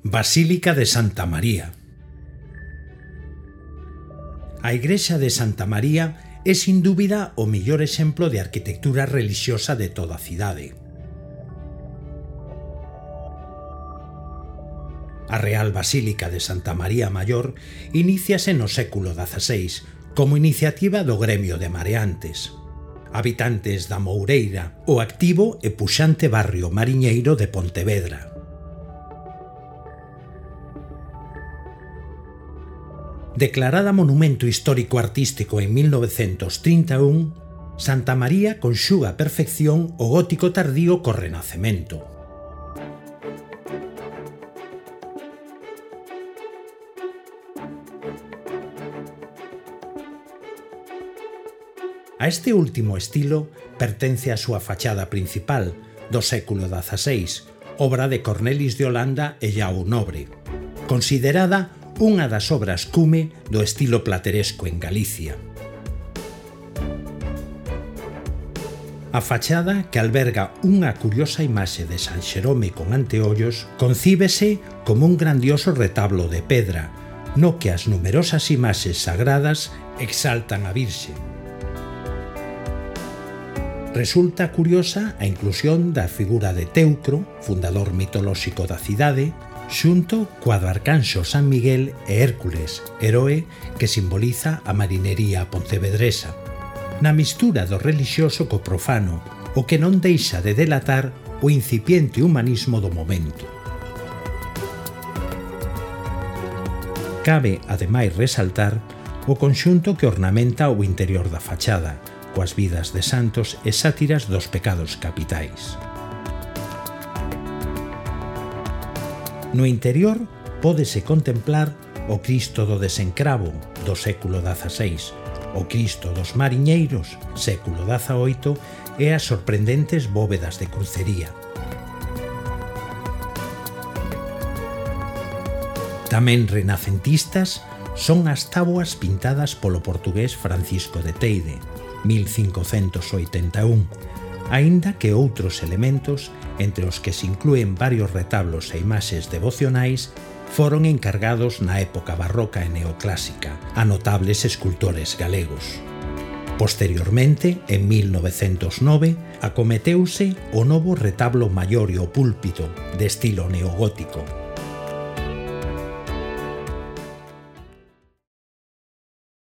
Basílica de Santa María. A igrexa de Santa María é sin dúbida o mellor exemplo de arquitectura relixiosa de toda a cidade. A Real Basílica de Santa María Maior iníciase no século XVI como iniciativa do gremio de mareantes, habitantes da Moureira, o activo e puxante barrio mariñeiro de Pontevedra. Declarada Monumento Histórico Artístico en 1931, Santa María conxuga a perfección o gótico tardío co Renacemento. A este último estilo pertence a súa fachada principal, do século XVI, obra de Cornelis de Holanda e Llao Nobre, considerada unha das obras cume do estilo plateresco en Galicia. A fachada, que alberga unha curiosa imaxe de San Xerome con anteollos, concíbese como un grandioso retablo de pedra, no que as numerosas imaxes sagradas exaltan a Virxe. Resulta curiosa a inclusión da figura de Teucro, fundador mitolóxico da cidade, xunto coa do arcanxo San Miguel e Hércules, heroe que simboliza a marinería pontevedresa, na mistura do relixioso co profano, o que non deixa de delatar o incipiente humanismo do momento. Cabe, ademais, resaltar o conxunto que ornamenta o interior da fachada, coas vidas de santos e sátiras dos pecados capitais. No interior pódese contemplar o Cristo do Desencravo, do século XVI, o Cristo dos Mariñeiros, século XVIII, e as sorprendentes bóvedas de crucería. Tamén renacentistas son as táboas pintadas polo portugués Francisco de Teide, 1581, aínda que outros elementos, entre os que se inclúen varios retablos e imaxes devocionais, foron encargados na época barroca e neoclásica a notables escultores galegos. Posteriormente, en 1909, acometeuse o novo retablo maior e o púlpito, de estilo neogótico,